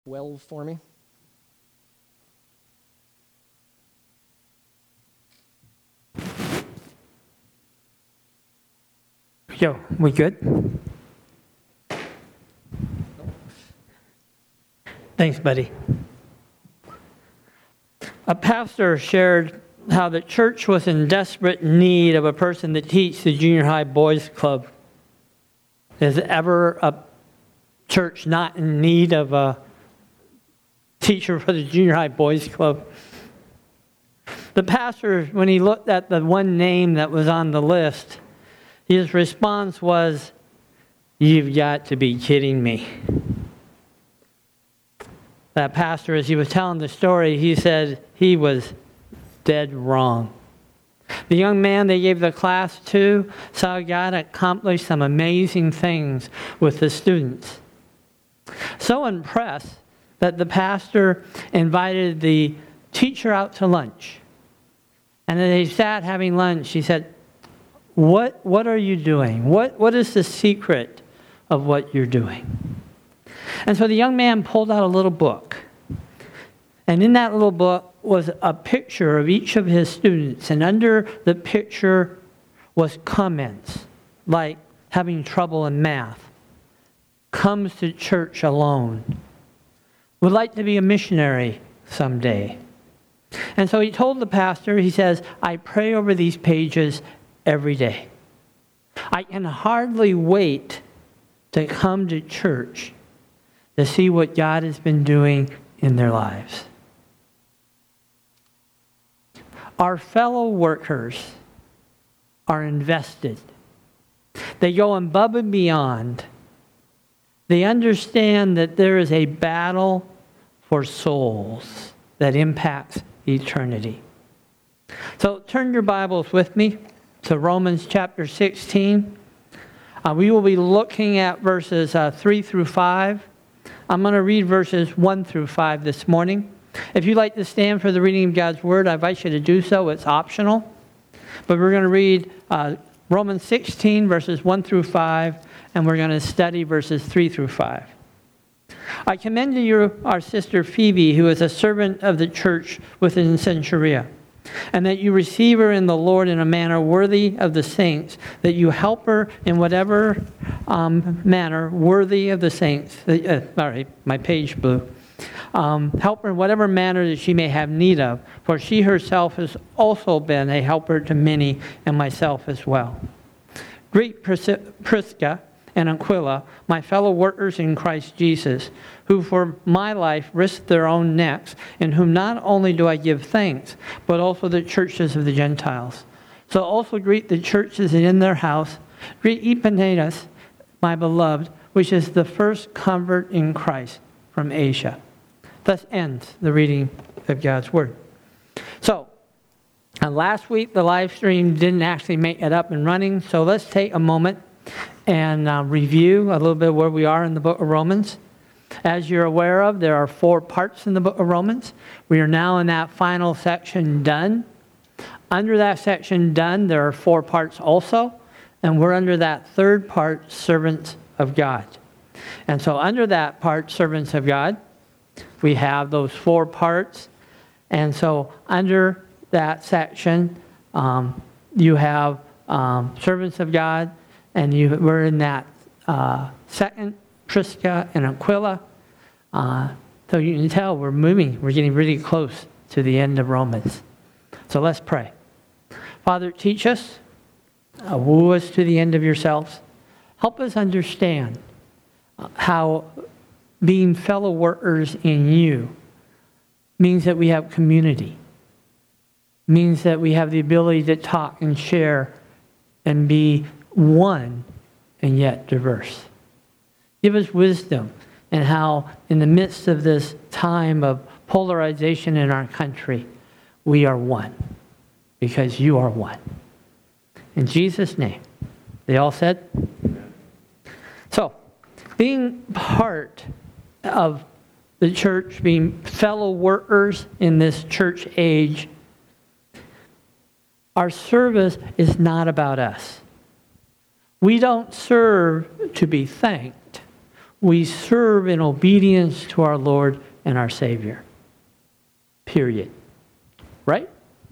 12 for me. Yo, we good? Thanks, buddy. A pastor shared how the church was in desperate need of a person to teach the junior high boys club. Is ever a church not in need of a teacher for the junior high boys club? The pastor, when he looked at the one name that was on the list, his response was, "You've got to be kidding me." That pastor, as he was telling the story, he said he was dead wrong. The young man they gave the class to saw God accomplish some amazing things with the students. So impressed that the pastor invited the teacher out to lunch. And as they sat having lunch, he said, What are you doing? What is the secret of what you're doing? And so the young man pulled out a little book. And in that little book was a picture of each of his students. And under the picture was comments like having trouble in math, comes to church alone, would like to be a missionary someday. And so he told the pastor, he says, "I pray over these pages every day. I can hardly wait to come to church to see what God has been doing in their lives." Our fellow workers are invested. They go above and beyond. They understand that there is a battle for souls that impacts eternity. So turn your Bibles with me to Romans chapter 16. We will be looking at verses 3 through 5. I'm going to read verses 1 through 5 this morning. If you'd like to stand for the reading of God's Word, I invite you to do so. It's optional. But we're going to read Romans 16, verses 1 through 5, and we're going to study verses 3 through 5. I commend to you our sister Phoebe, who is a servant of the church within Cenchrea, and that you receive her in the Lord in a manner worthy of the saints, that you help her in whatever manner worthy of the saints. Sorry, my page blew. Help her in whatever manner that she may have need of, for she herself has also been a helper to many, and myself as well. Greet Prisca and Aquila, my fellow workers in Christ Jesus, who for my life risked their own necks, in whom not only do I give thanks, but also the churches of the Gentiles. So also greet the churches in their house. Greet Epaenetus, my beloved, which is the first convert in Christ from Asia. Thus ends the reading of God's Word. So, last week the live stream didn't actually make it up and running, so let's take a moment and review a little bit where we are in the book of Romans. As you're aware of, there are 4 parts in the book of Romans. We are now in that final section, done. Under that section, done, there are 4 parts also, and we're under that third part, servants of God. And so under that part, servants of God, we have those 4 parts. And so under that section, you have servants of God, and we're in that second, Prisca and Aquila. So you can tell we're moving. We're getting really close to the end of Romans. So let's pray. Father, teach us. Woo us to the end of yourselves. Help us understand how being fellow workers in you means that we have community. Means that we have the ability to talk and share and be one and yet diverse. Give us wisdom in how, in the midst of this time of polarization in our country, we are one, because you are one. In Jesus' name. They all said? So, being part of the church, being fellow workers in this church age, our service is not about us. We don't serve to be thanked. we serve in obedience to our Lord and our Savior. Period. Right?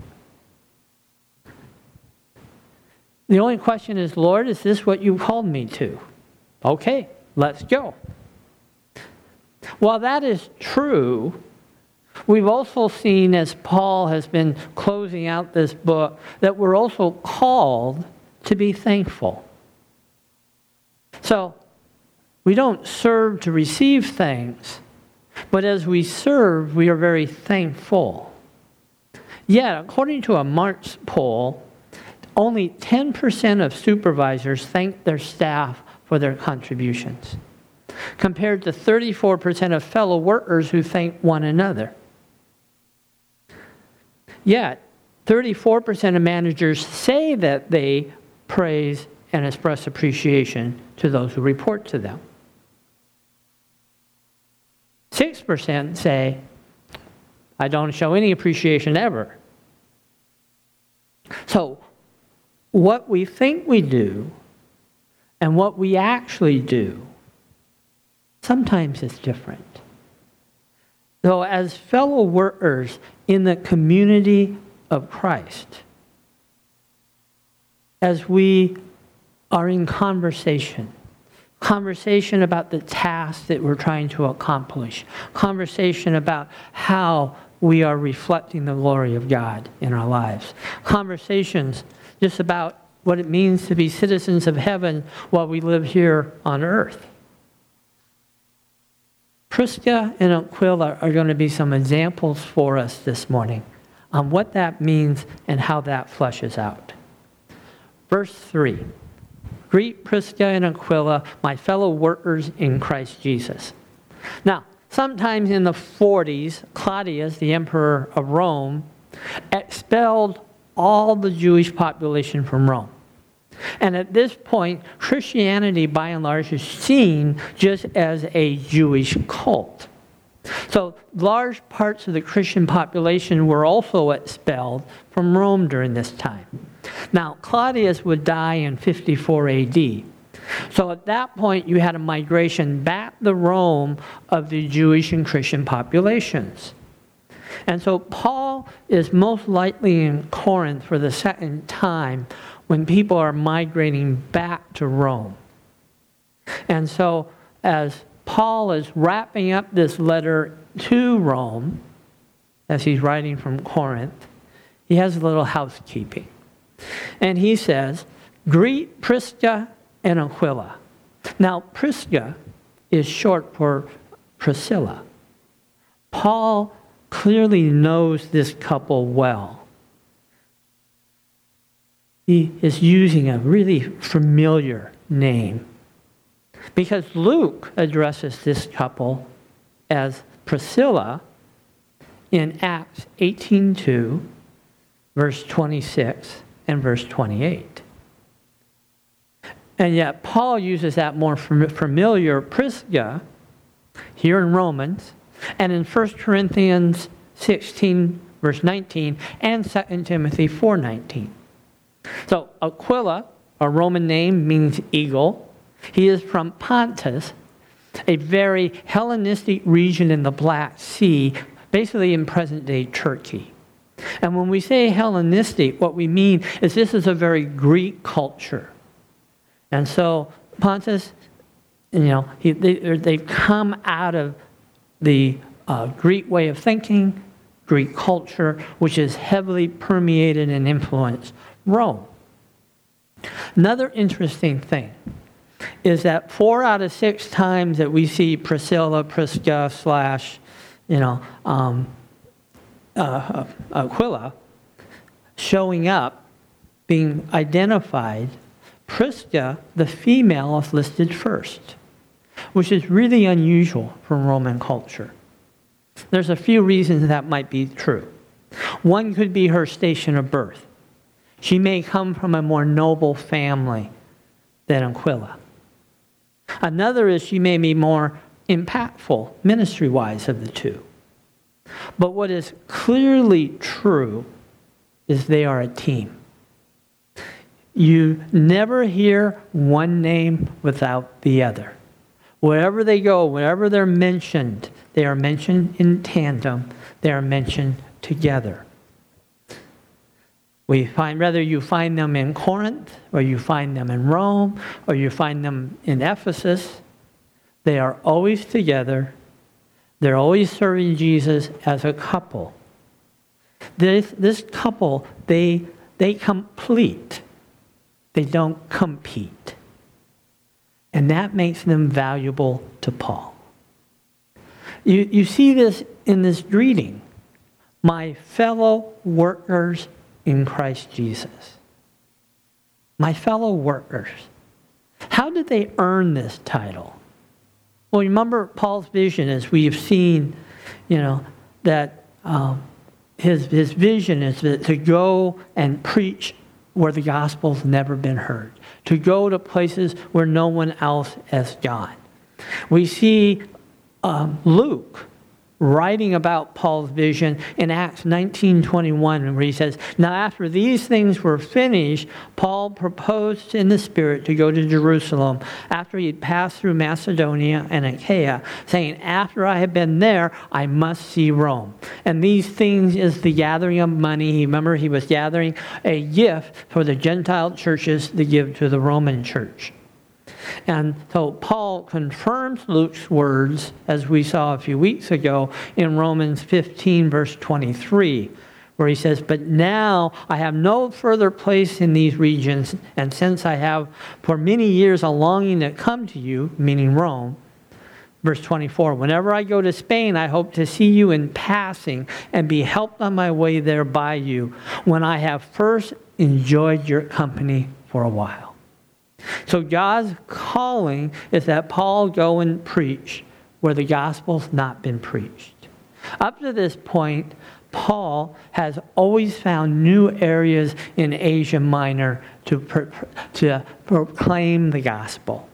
The only question is, Lord, is this what you called me to? Okay, let's go. While that is true, we've also seen, as Paul has been closing out this book, that we're also called to be thankful. So, we don't serve to receive things, but as we serve, we are very thankful. Yet, according to a Marks poll, only 10% of supervisors thank their staff for their contributions, compared to 34% of fellow workers who thank one another. Yet, 34% of managers say that they praise and express appreciation to those who report to them. 6% say, I don't show any appreciation ever. So, what we think we do and what we actually do, sometimes it's different. So, as fellow workers in the community of Christ, as we are in conversation about the task that we're trying to accomplish, conversation about how we are reflecting the glory of God in our lives, conversations just about what it means to be citizens of heaven while we live here on earth. Prisca and Aquila are going to be some examples for us this morning on what that means and how that fleshes out. Verse 3. Greet Prisca and Aquila, my fellow workers in Christ Jesus. Now, sometimes in the 40s, Claudius, the emperor of Rome, expelled all the Jewish population from Rome. And at this point, Christianity, by and large, is seen just as a Jewish cult. So large parts of the Christian population were also expelled from Rome during this time. Now, Claudius would die in 54 AD. So at that point, you had a migration back to Rome of the Jewish and Christian populations. And so Paul is most likely in Corinth for the second time when people are migrating back to Rome. And so as Paul is wrapping up this letter to Rome, as he's writing from Corinth, he has a little housekeeping. And he says, greet Prisca and Aquila. Now, Prisca is short for Priscilla. Paul clearly knows this couple well. He is using a really familiar name because Luke addresses this couple as Priscilla in Acts 18:2, verse 26, and verse 28. And yet Paul uses that more familiar Prisca here in Romans and in 1 Corinthians 16, verse 19, and 2 Timothy 4:19. So Aquila, a Roman name, means eagle. He is from Pontus, a very Hellenistic region in the Black Sea, basically in present-day Turkey. And when we say Hellenistic, what we mean is this is a very Greek culture. And so Pontus, they've come out of the Greek way of thinking, Greek culture, which is heavily permeated and influenced Rome. Another interesting thing is that 4 out of 6 times that we see Priscilla, Prisca, Aquila showing up, being identified, Prisca, the female, is listed first, which is really unusual for Roman culture. There's a few reasons that might be true. One could be her station of birth. She may come from a more noble family than Aquila. Another is she may be more impactful ministry-wise of the two. But what is clearly true is they are a team. You never hear one name without the other. Wherever they go, wherever they're mentioned, they are mentioned in tandem. They are mentioned together. We find, whether you find them in Corinth, or you find them in Rome, or you find them in Ephesus, they are always together. They're always serving Jesus as a couple. This couple, they complete. They don't compete. And that makes them valuable to Paul. You see this in this greeting. My fellow workers in Christ Jesus. My fellow workers. How did they earn this title? Well, remember Paul's vision, as we have seen, that his vision is to go and preach where the gospel's never been heard. To go to places where no one else has gone. We see Luke writing about Paul's vision in Acts 19:21, where he says, now after these things were finished, Paul proposed in the Spirit to go to Jerusalem after he had passed through Macedonia and Achaia, saying, after I have been there, I must see Rome. And these things is the gathering of money. Remember, he was gathering a gift for the Gentile churches to give to the Roman church. And so Paul confirms Luke's words, as we saw a few weeks ago, in Romans 15, verse 23, where he says, but now I have no further place in these regions, and since I have for many years a longing to come to you, meaning Rome, verse 24, whenever I go to Spain, I hope to see you in passing and be helped on my way there by you, when I have first enjoyed your company for a while. So God's calling is that Paul go and preach where the gospel's not been preached. Up to this point, Paul has always found new areas in Asia Minor to proclaim the gospel.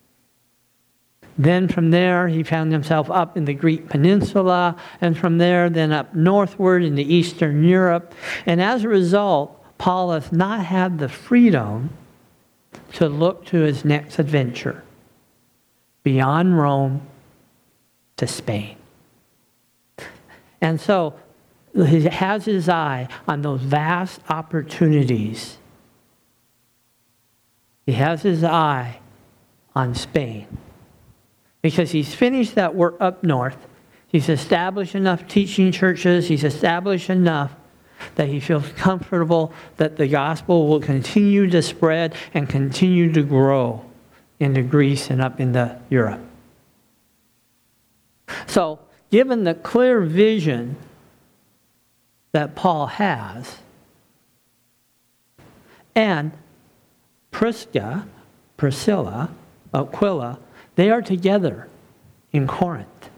Then from there, he found himself up in the Greek peninsula, and from there, then up northward into Eastern Europe. And as a result, Paul has not had the freedom to look to his next adventure, beyond Rome to Spain. And so he has his eye on those vast opportunities. He has his eye on Spain, because he's finished that work up north. He's established enough teaching churches. He's established enough that he feels comfortable that the gospel will continue to spread and continue to grow into Greece and up into Europe. So, given the clear vision that Paul has, and Priscilla, Aquila, they are together in Corinth.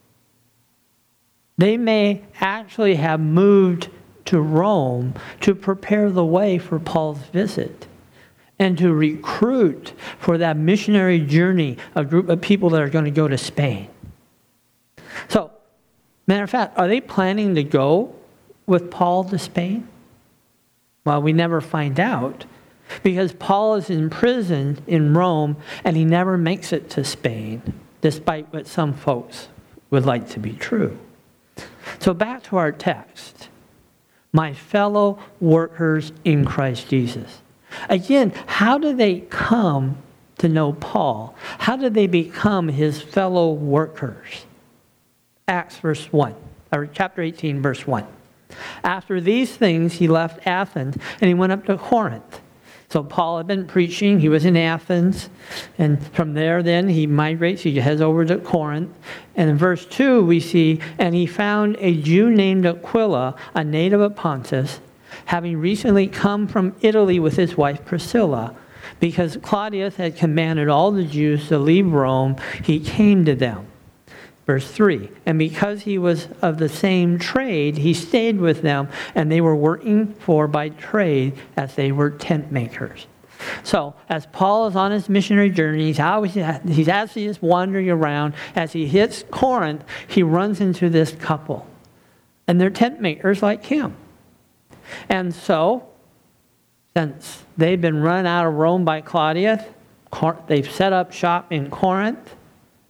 They may actually have moved to Rome to prepare the way for Paul's visit and to recruit for that missionary journey a group of people that are going to go to Spain. So, matter of fact, are they planning to go with Paul to Spain? Well, we never find out, because Paul is in prison in Rome and he never makes it to Spain, despite what some folks would like to be true. So back to our text. My fellow workers in Christ Jesus. Again, how do they come to know Paul? How do they become his fellow workers? Acts chapter 18, verse 1. After these things, he left Athens and he went up to Corinth. So Paul had been preaching. He was in Athens. And from there, then, he migrates. He heads over to Corinth. And in verse 2, we see, and he found a Jew named Aquila, a native of Pontus, having recently come from Italy with his wife Priscilla. Because Claudius had commanded all the Jews to leave Rome, he came to them. Verse 3, and because he was of the same trade, he stayed with them, and they were working by trade as they were tent makers. So, as Paul is on his missionary journey, he's as he is wandering around, as he hits Corinth, he runs into this couple. And they're tent makers like him. And so, since they've been run out of Rome by Claudius, they've set up shop in Corinth.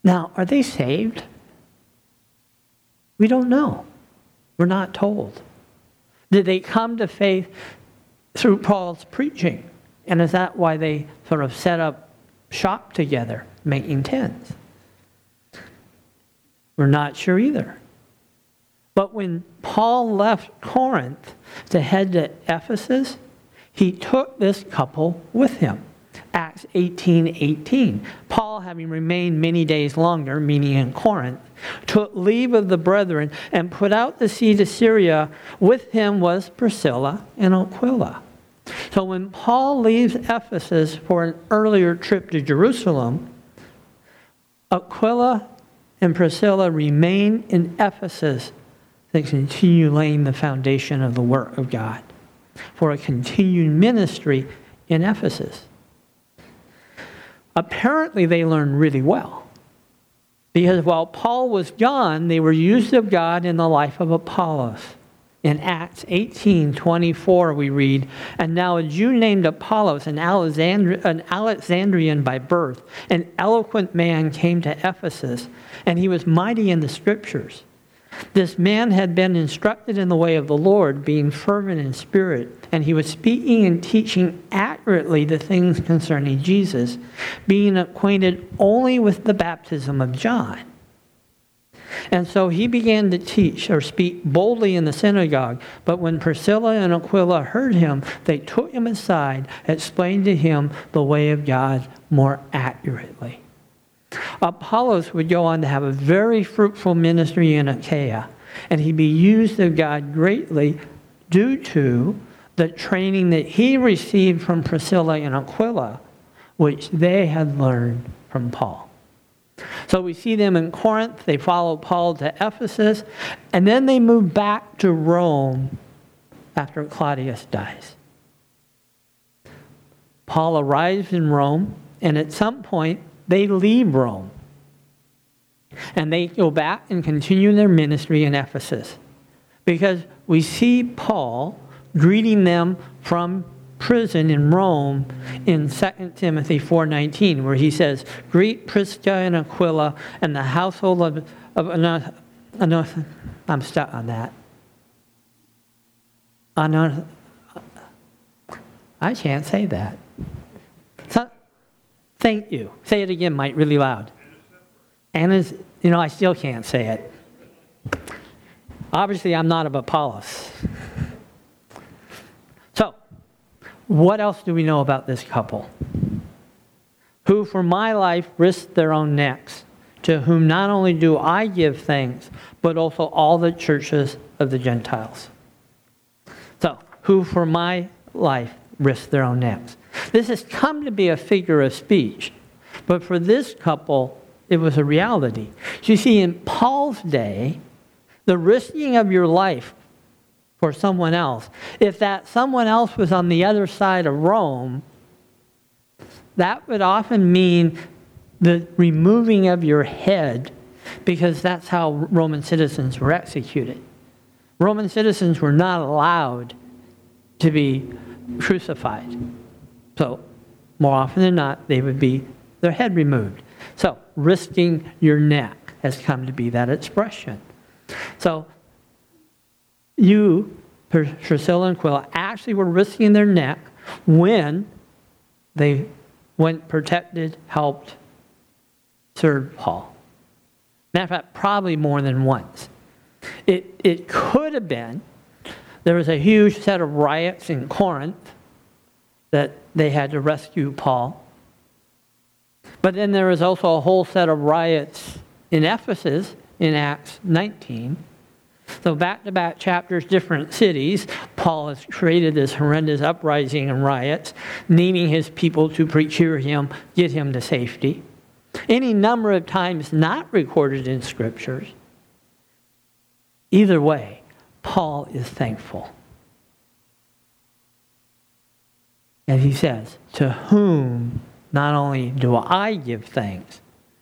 Now, are they saved? We don't know. We're not told. Did they come to faith through Paul's preaching? And is that why they sort of set up shop together, making tents? We're not sure either. But when Paul left Corinth to head to Ephesus, he took this couple with him. Acts 18:18. Paul, having remained many days longer, meaning in Corinth, took leave of the brethren and put out to sea to Syria. With him was Priscilla and Aquila. So when Paul leaves Ephesus for an earlier trip to Jerusalem, Aquila and Priscilla remain in Ephesus to continue laying the foundation of the work of God for a continued ministry in Ephesus. Apparently, they learned really well. Because while Paul was gone, they were used of God in the life of Apollos. In Acts 18:24, we read, "And now a Jew named Apollos, an Alexandrian by birth, an eloquent man, came to Ephesus, and he was mighty in the Scriptures. This man had been instructed in the way of the Lord, being fervent in spirit, and he was speaking and teaching accurately the things concerning Jesus, being acquainted only with the baptism of John. And so he began to teach or speak boldly in the synagogue. But when Priscilla and Aquila heard him, they took him aside, explained to him the way of God more accurately." Apollos would go on to have a very fruitful ministry in Achaia, and he'd be used of God greatly due to the training that he received from Priscilla and Aquila, which they had learned from Paul. So we see them in Corinth, they follow Paul to Ephesus, and then they move back to Rome after Claudius dies. Paul arrives in Rome, and at some point, they leave Rome. And they go back and continue their ministry in Ephesus. Because we see Paul greeting them from prison in Rome in 2 Timothy 4:19, where he says, "Greet Prisca and Aquila and the household of I'm stuck on that. I can't say that. Thank you. Say it again, Mike, really loud. Anna's, I still can't say it. Obviously, I'm not of Apollos. So, what else do we know about this couple? Who, for my life, risked their own necks, to whom not only do I give thanks, but also all the churches of the Gentiles. So, who, for my life, risked their own necks. This has come to be a figure of speech, but for this couple, it was a reality. You see, in Paul's day, the risking of your life for someone else, if that someone else was on the other side of Rome, that would often mean the removing of your head, because that's how Roman citizens were executed. Roman citizens were not allowed to be crucified. So, more often than not, they would be their head removed. So, risking your neck has come to be that expression. So, you, Priscilla and Aquila, actually were risking their neck when they went protected, helped, served Paul. Matter of fact, probably more than once. It could have been, there was a huge set of riots in Corinth that they had to rescue Paul. But then there was also a whole set of riots in Ephesus in Acts 19. So back-to-back chapters, different cities, Paul has created this horrendous uprising and riots, needing his people to procure him, get him to safety. Any number of times not recorded in scriptures. Either way, Paul is thankful. And he says, to whom not only do I give thanks,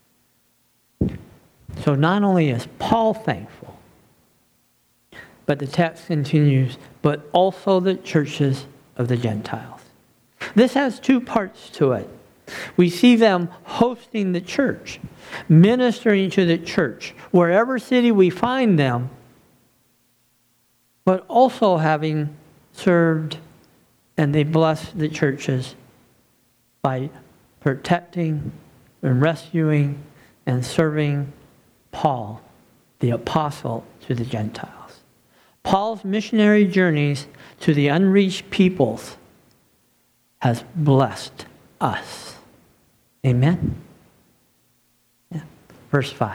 so not only is Paul thankful, but the text continues, but also the churches of the Gentiles. This has two parts to it. We see them hosting the church, ministering to the church, wherever city we find them, but also having served, and they bless the churches by protecting and rescuing and serving Paul, the apostle to the Gentiles. Paul's missionary journeys to the unreached peoples has blessed us. Amen? Yeah. Verse 5.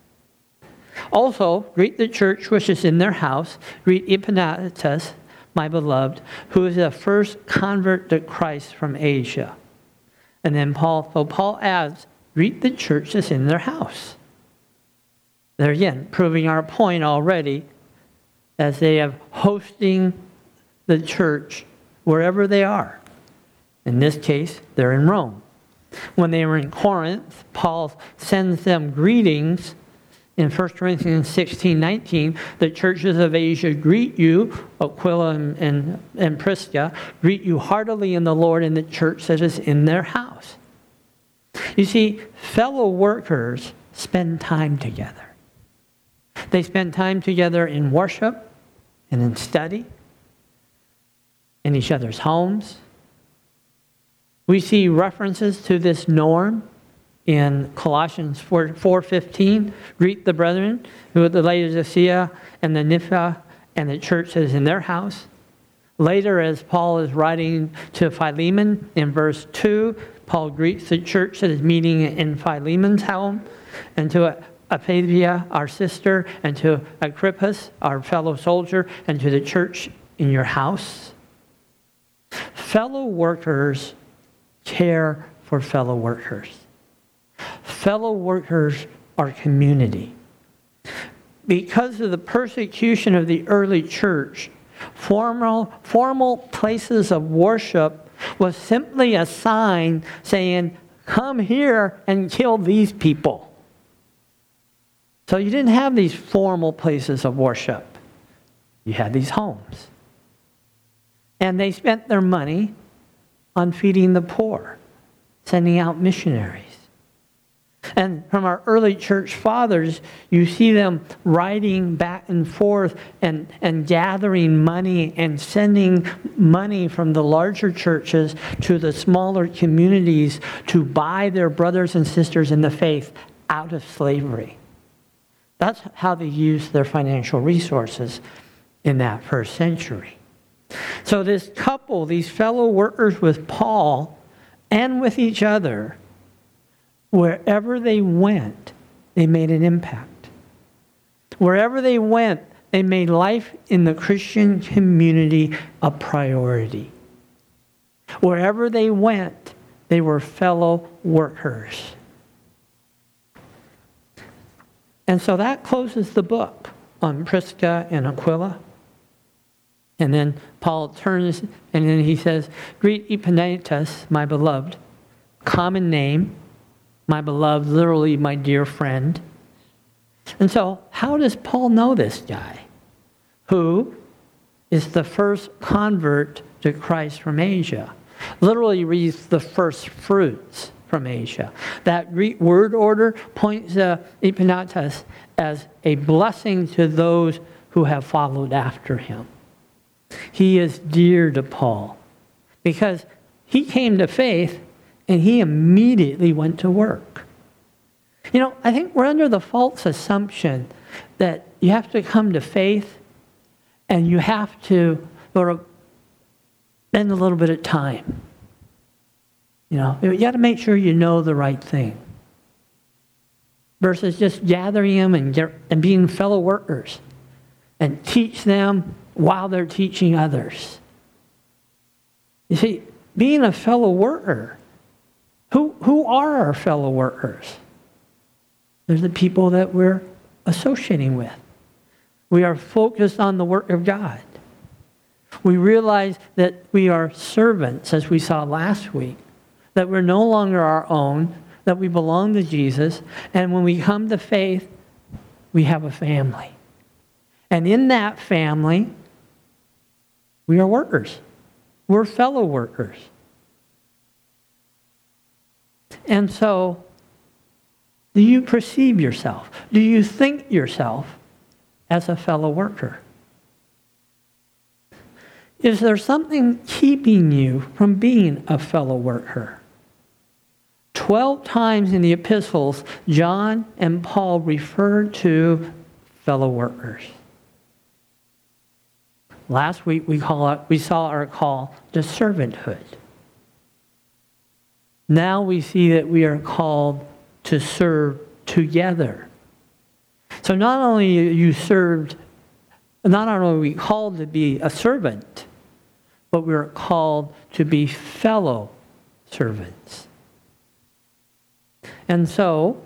Also, greet the church which is in their house. Greet Epaphras, my beloved, who is the first convert to Christ from Asia. And then Paul adds, greet the church that's in their house. There again, proving our point already, as they have hosting the church wherever they are. In this case, they're in Rome. When they were in Corinth, Paul sends them greetings. In 1 Corinthians 16:19, the churches of Asia greet you, Aquila and Prisca, greet you heartily in the Lord in the church that is in their house. You see, fellow workers spend time together. They spend time together in worship and in study, in each other's homes. We see references to this norm in Colossians 4:15, greet the brethren who are the Laodicea and the Nympha and the church that is in their house. Later, as Paul is writing to Philemon in verse 2, Paul greets the church that is meeting in Philemon's home, and to Apphia, our sister, and to Agrippus, our fellow soldier, and to the church in your house. Fellow workers care for fellow workers. Fellow workers are community. Because of the persecution of the early church, formal places of worship was simply a sign saying, come here and kill these people. So you didn't have these formal places of worship. You had these homes. And they spent their money on feeding the poor, sending out missionaries. And from our early church fathers, you see them riding back and forth and gathering money and sending money from the larger churches to the smaller communities to buy their brothers and sisters in the faith out of slavery. That's how they used their financial resources in that first century. So this couple, these fellow workers with Paul and with each other, wherever they went, they made an impact. Wherever they went, they made life in the Christian community a priority. Wherever they went, they were fellow workers. And so that closes the book on Prisca and Aquila. And then Paul turns and then he says, greet Epaphras, my beloved. Common name, my beloved, literally my dear friend. And so how does Paul know this guy? Who is the first convert to Christ from Asia? Literally reads the first fruits from Asia. That Greek word order points to Epaphras as a blessing to those who have followed after him. He is dear to Paul because he came to faith and he immediately went to work. You know, I think we're under the false assumption that you have to come to faith and you have to sort of spend a little bit of time. You know, you got to make sure you know the right thing. Versus just gathering them and being fellow workers and teach them while they're teaching others. You see, being a fellow worker, who are our fellow workers? They're the people that we're associating with. We are focused on the work of God. We realize that we are servants, as we saw last week, that we're no longer our own, that we belong to Jesus, and when we come to faith, we have a family. And in that family, we are workers. We're fellow workers. And so, do you perceive yourself? Do you think yourself as a fellow worker? Is there something keeping you from being a fellow worker? 12 times in the epistles, John and Paul refer to fellow workers. Last week we saw our call to servanthood. Now we see that we are called to serve together. So not only are we called to be a servant, but we're called to be fellow servants. And so,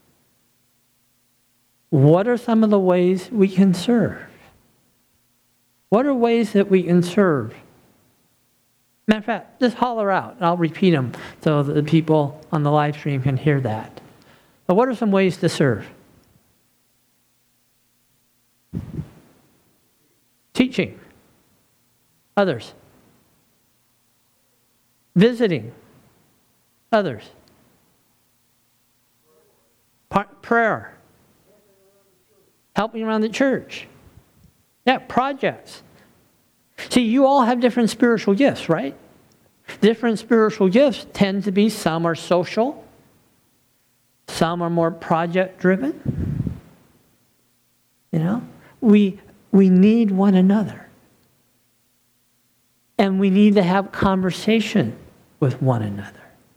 what are some of the ways we can serve? What are ways that we can serve? Matter of fact, just holler out. I'll repeat them so that the people on the live stream can hear that. But what are some ways to serve? Teaching others. Visiting others. Prayer. Helping around the church. Yeah, projects. See, you all have different spiritual gifts, right? Different spiritual gifts tend to be, some are social, some are more project-driven. You know, we need one another. And we need to have conversation with one another.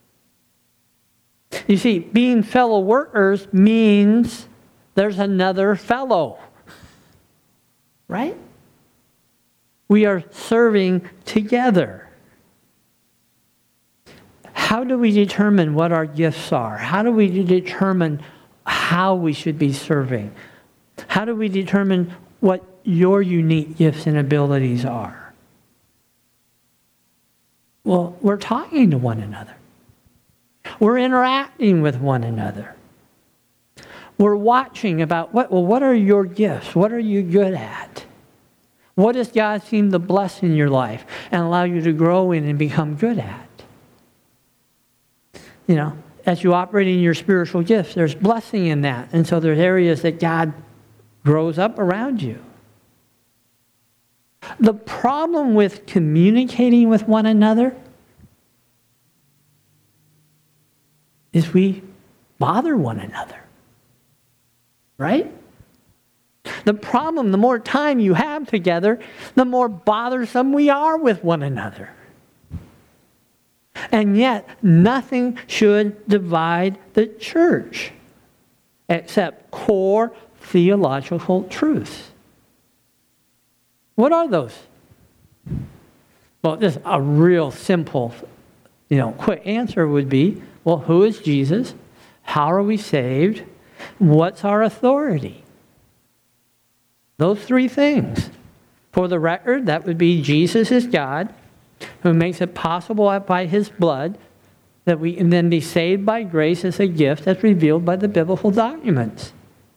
You see, being fellow workers means there's another fellow. Right? We are serving together. How do we determine what our gifts are? How do we determine how we should be serving? How do we determine what your unique gifts and abilities are? Well, we're talking to one another. We're interacting with one another. We're watching about what are your gifts? What are you good at? What does God seem to bless in your life and allow you to grow in and become good at? You know, as you operate in your spiritual gifts, there's blessing in that. And so there's areas that God grows up around you. The problem with communicating with one another is we bother one another. Right? The problem, the more time you have together, the more bothersome we are with one another. And yet, nothing should divide the church except core theological truths. What are those? Well, just a real simple, quick answer would be, well, who is Jesus? How are we saved? What's our authority? Those three things. For the record, that would be Jesus is God, who makes it possible by his blood that we can then be saved by grace as a gift that's revealed by the biblical documents.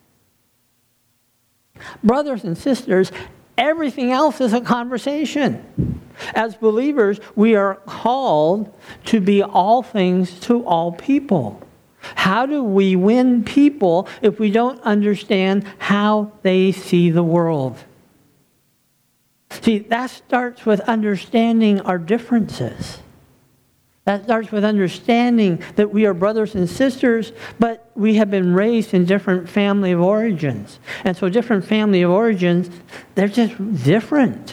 Brothers and sisters, everything else is a conversation. As believers, we are called to be all things to all people. How do we win people if we don't understand how they see the world? See, that starts with understanding our differences. That starts with understanding that we are brothers and sisters, but we have been raised in different family of origins. And so different family of origins, they're just different.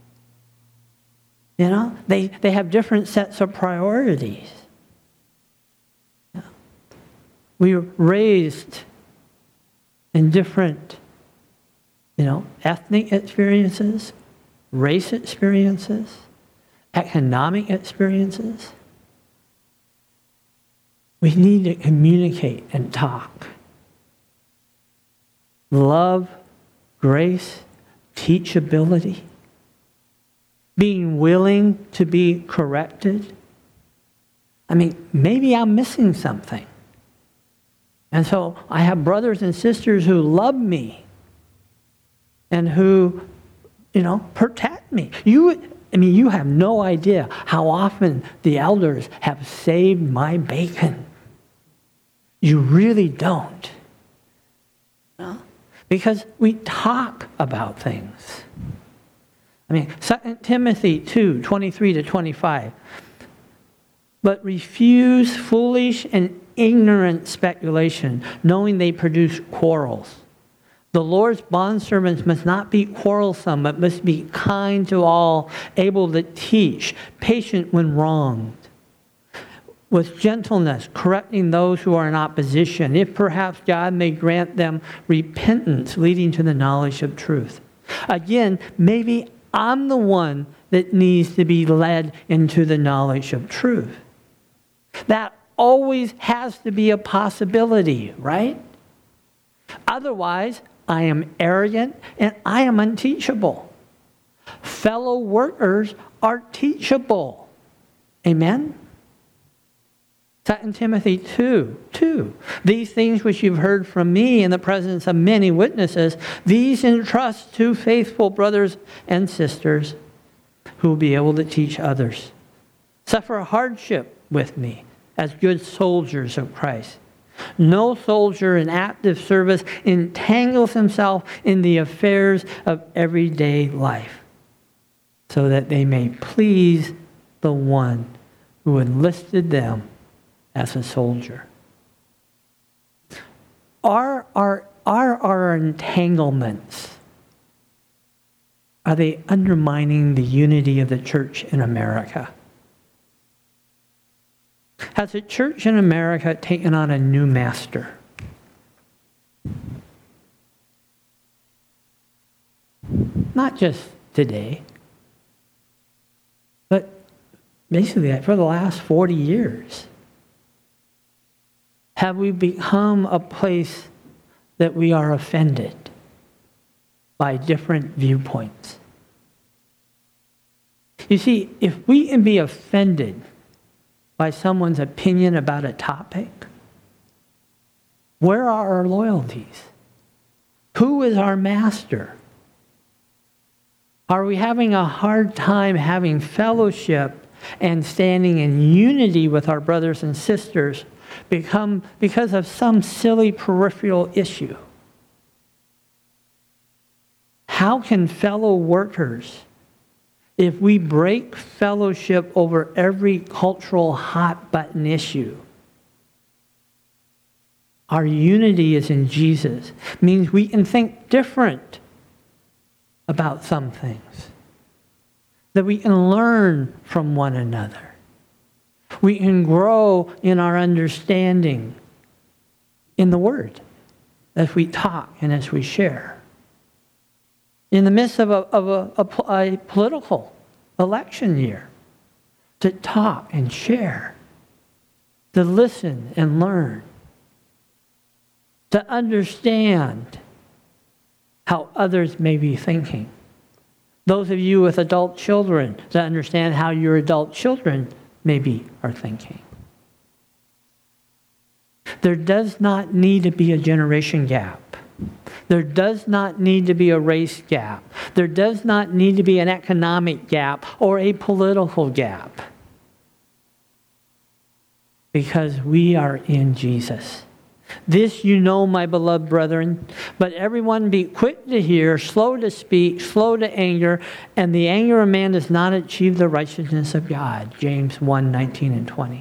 They have different sets of priorities. We were raised in different, ethnic experiences, race experiences, economic experiences. We need to communicate and talk. Love, grace, teachability, being willing to be corrected. Maybe I'm missing something. And so I have brothers and sisters who love me and who, protect me. You have no idea how often the elders have saved my bacon. You really don't. No? Because we talk about things. I mean, 2 Timothy 2, 23 to 25. But refuse foolish and ignorant speculation, knowing they produce quarrels. The Lord's bondservants must not be quarrelsome, but must be kind to all, able to teach, patient when wronged, with gentleness, correcting those who are in opposition, if perhaps God may grant them repentance, leading to the knowledge of truth. Again, maybe I'm the one that needs to be led into the knowledge of truth. That always has to be a possibility, right? Otherwise, I am arrogant and I am unteachable. Fellow workers are teachable. Amen? 2 Timothy 2. These things which you've heard from me in the presence of many witnesses, these entrust to faithful brothers and sisters who will be able to teach others. Suffer hardship with me as good soldiers of Christ. No soldier in active service entangles himself in the affairs of everyday life, so that they may please the one who enlisted them as a soldier. Are our entanglements, are they undermining the unity of the church in America? Has the church in America taken on a new master? Not just today, but basically for the last 40 years. Have we become a place that we are offended by different viewpoints? You see, if we can be offended by someone's opinion about a topic, where are our loyalties? Who is our master? Are we having a hard time having fellowship and standing in unity with our brothers and sisters because of some silly peripheral issue? How can fellow workers, if we break fellowship over every cultural hot button issue? Our unity is in Jesus. Means we can think different about some things. That we can learn from one another. We can grow in our understanding in the Word as we talk and as we share. In the midst of a political election year, to talk and share, to listen and learn, to understand how others may be thinking. Those of you with adult children, to understand how your adult children maybe are thinking. There does not need to be a generation gap. There does not need to be a race gap. There does not need to be an economic gap or a political gap. Because we are in Jesus. This you know, my beloved brethren, but everyone be quick to hear, slow to speak, slow to anger, and the anger of man does not achieve the righteousness of God. James 1, 19 and 20.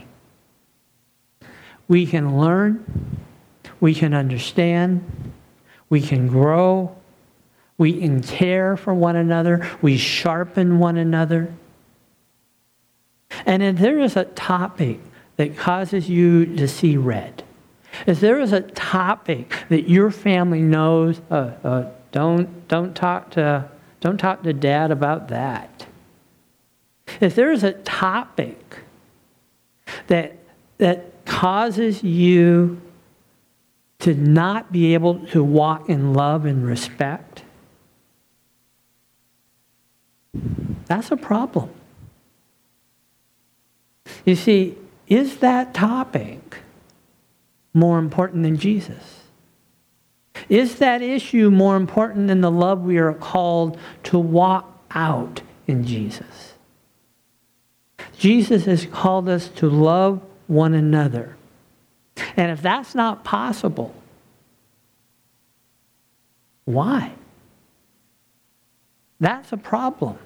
We can learn, we can understand, we can grow, we can care for one another, we sharpen one another. And if there is a topic that causes you to see red, if there is a topic that your family knows, don't talk to Dad about that. If there is a topic that causes you to not be able to walk in love and respect, that's a problem. You see, is that topic more important than Jesus? Is that issue more important than the love we are called to walk out in Jesus? Jesus has called us to love one another. And if that's not possible, why? That's a problem.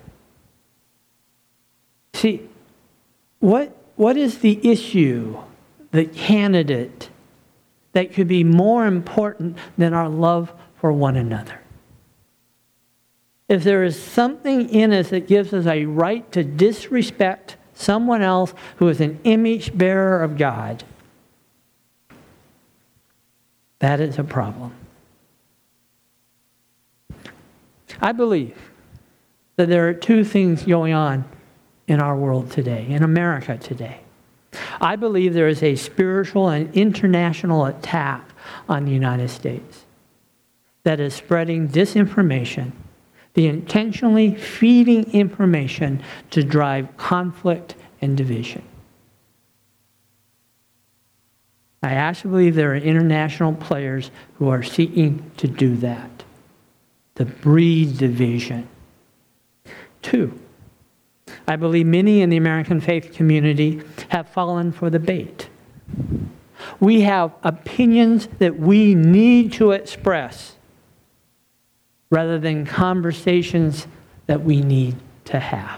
See, what is the issue, the candidate, that could be more important than our love for one another? If there is something in us that gives us a right to disrespect someone else who is an image bearer of God, that is a problem. I believe that there are two things going on in our world today, in America today. I believe there is a spiritual and international attack on the United States that is spreading disinformation, the intentionally feeding information to drive conflict and division. I actually believe there are international players who are seeking to do that, to breed division. 2, I believe many in the American faith community have fallen for the bait. We have opinions that we need to express rather than conversations that we need to have.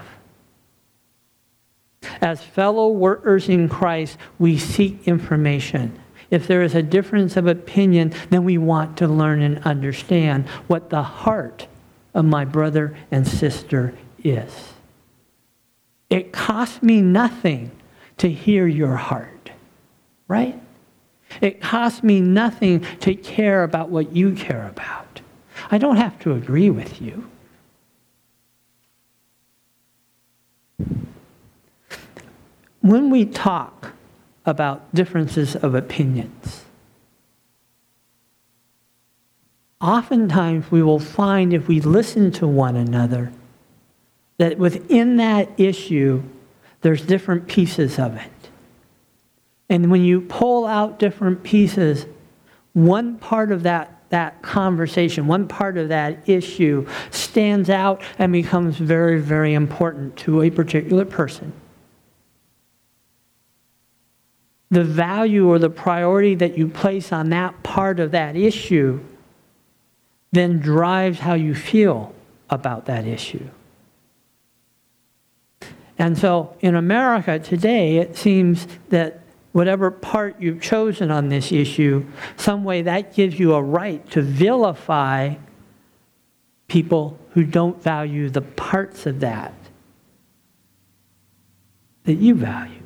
As fellow workers in Christ, we seek information. If there is a difference of opinion, then we want to learn and understand what the heart of my brother and sister is. It costs me nothing to hear your heart, right? It costs me nothing to care about what you care about. I don't have to agree with you. When we talk about differences of opinions, oftentimes we will find, if we listen to one another, that within that issue, there's different pieces of it. And when you pull out different pieces, one part of that conversation, one part of that issue stands out and becomes very, very important to a particular person. The value or the priority that you place on that part of that issue then drives how you feel about that issue. And so in America today, it seems that whatever part you've chosen on this issue, some way that gives you a right to vilify people who don't value the parts of that you value.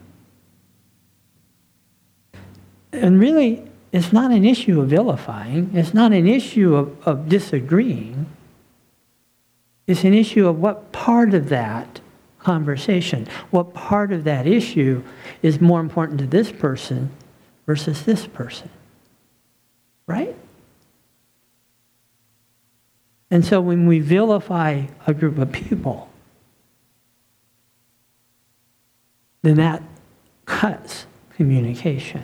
And really, it's not an issue of vilifying. It's not an issue of disagreeing. It's an issue of what part of that conversation, what part of that issue is more important to this person versus this person. Right? And so when we vilify a group of people, then that cuts communication.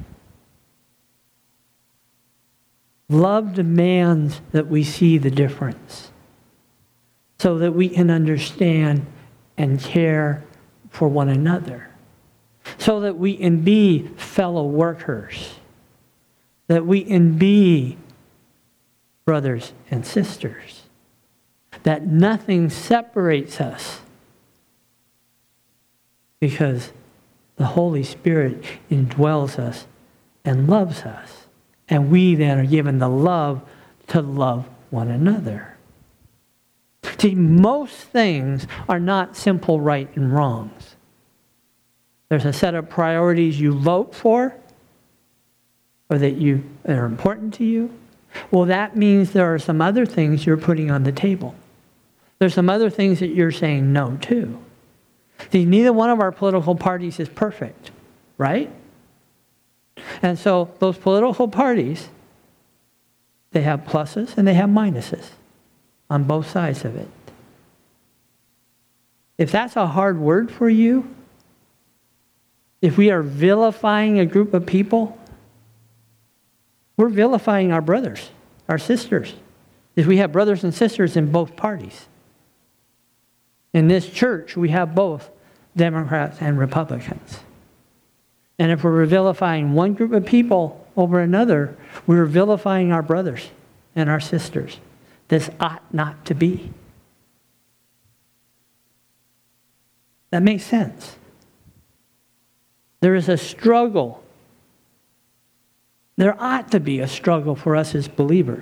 Love demands that we see the difference so that we can understand and care for one another, so that we can be fellow workers, that we can be brothers and sisters, that nothing separates us because the Holy Spirit indwells us and loves us. And we then are given the love to love one another. See, most things are not simple right and wrongs. There's a set of priorities you vote for, or that are important to you. Well, that means there are some other things you're putting on the table. There's some other things that you're saying no to. See, neither one of our political parties is perfect, right? And so those political parties, they have pluses and they have minuses on both sides of it. If that's a hard word for you, if we are vilifying a group of people, we're vilifying our brothers, our sisters. If we have brothers and sisters in both parties. In this church, we have both Democrats and Republicans. And if we're vilifying one group of people over another, we're vilifying our brothers and our sisters. This ought not to be. That makes sense. There is a struggle. There ought to be a struggle for us as believers.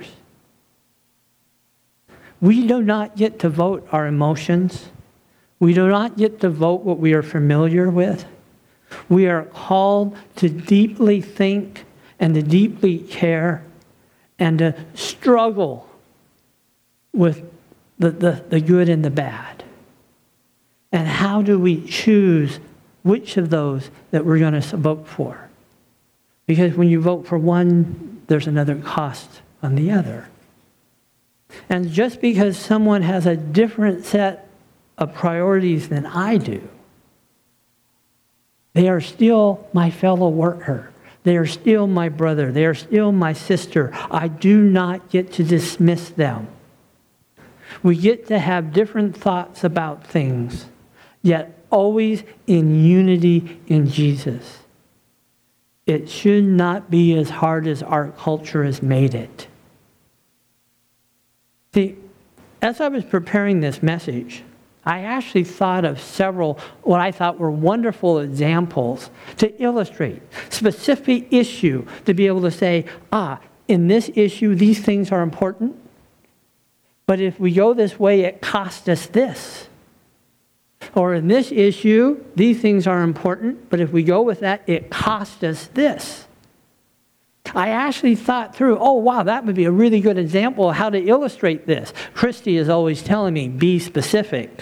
We do not get to vote our emotions. We do not get to vote what we are familiar with. We are called to deeply think and to deeply care and to struggle with the good and the bad. And how do we choose which of those that we're going to vote for? Because when you vote for one, there's another cost on the other. And just because someone has a different set of priorities than I do, they are still my fellow worker. They are still my brother. They are still my sister. I do not get to dismiss them. We get to have different thoughts about things, yet always in unity in Jesus. It should not be as hard as our culture has made it. See, as I was preparing this message, I actually thought of several what I thought were wonderful examples to illustrate specific issue, to be able to say, in this issue, these things are important. But if we go this way, it costs us this. Or in this issue, these things are important, but if we go with that, it costs us this. I actually thought through, that would be a really good example of how to illustrate this. Christy is always telling me, be specific.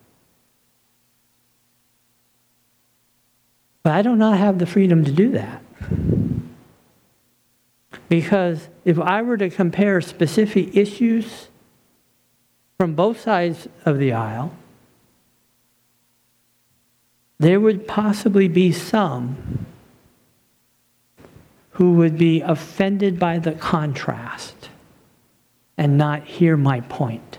But I do not have the freedom to do that. Because if I were to compare specific issues from both sides of the aisle, there would possibly be some who would be offended by the contrast and not hear my point.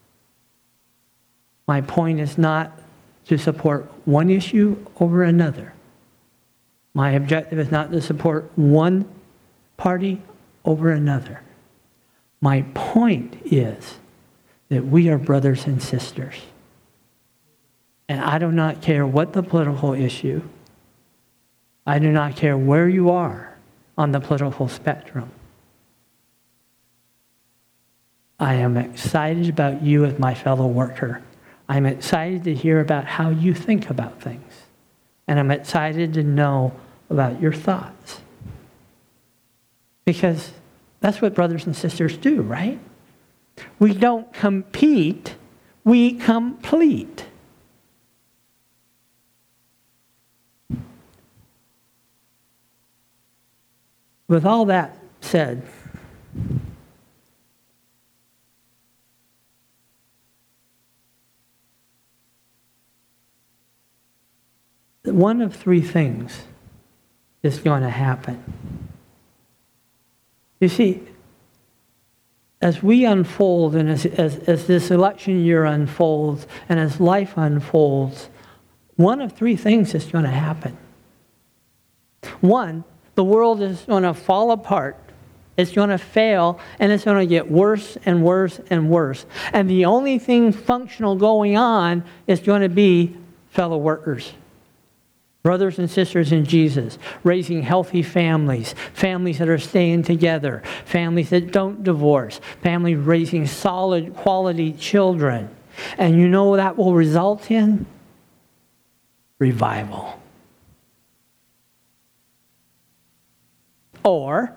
My point is not to support one issue over another. My objective is not to support one party over another. My point is that we are brothers and sisters. And I do not care what the political issue. I do not care where you are on the political spectrum. I am excited about you as my fellow worker. I'm excited to hear about how you think about things. And I'm excited to know about your thoughts. Because that's what brothers and sisters do, right? We don't compete, we complete. With all that said, one of three things is going to happen. You see, as we unfold and as this election year unfolds and as life unfolds, one of three things is going to happen. One, the world is going to fall apart. It's going to fail, and it's going to get worse and worse and worse. And the only thing functional going on is going to be fellow workers, brothers and sisters in Jesus, raising healthy families, families that are staying together, families that don't divorce, families raising solid, quality children. And you know what that will result in? Revival. Or,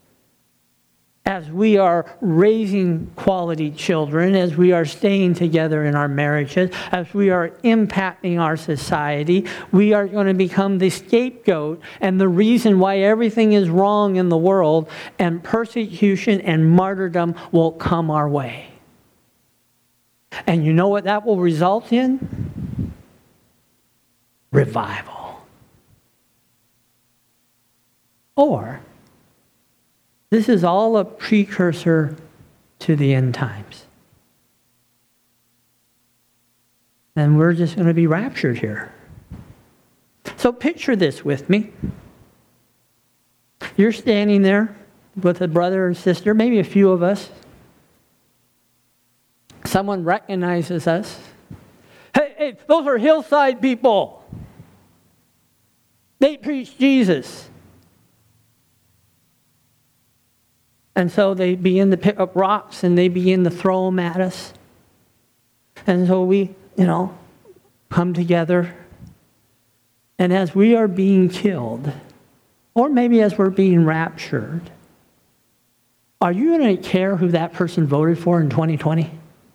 as we are raising quality children, as we are staying together in our marriages, as we are impacting our society, we are going to become the scapegoat and the reason why everything is wrong in the world, and persecution and martyrdom will come our way. And you know what that will result in? Revival. Or, this is all a precursor to the end times. And we're just going to be raptured here. So picture this with me. You're standing there with a brother or sister, maybe a few of us. Someone recognizes us. Hey, those are Hillside people. They preach Jesus. And so they begin to pick up rocks and they begin to throw them at us. And so we, come together. And as we are being killed, or maybe as we're being raptured, are you going to care who that person voted for in 2020?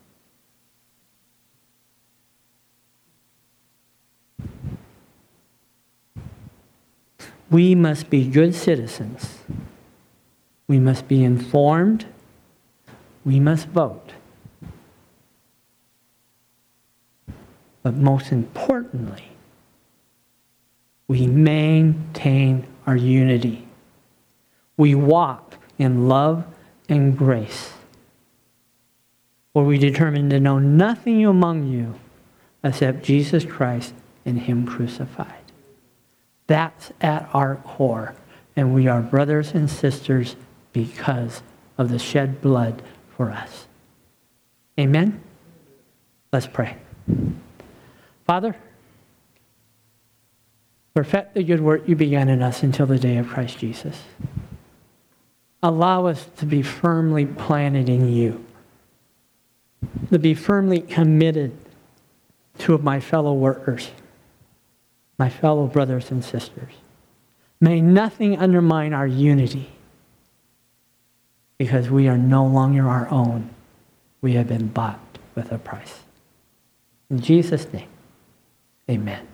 We must be good citizens. We must be informed. We must vote. But most importantly, we maintain our unity. We walk in love and grace. For we determine to know nothing among you except Jesus Christ and Him crucified. That's at our core. And we are brothers and sisters because of the shed blood for us. Amen? Let's pray. Father, perfect the good work you began in us until the day of Christ Jesus. Allow us to be firmly planted in you, to be firmly committed to my fellow workers, my fellow brothers and sisters. May nothing undermine our unity, because we are no longer our own. We have been bought with a price. In Jesus' name, amen.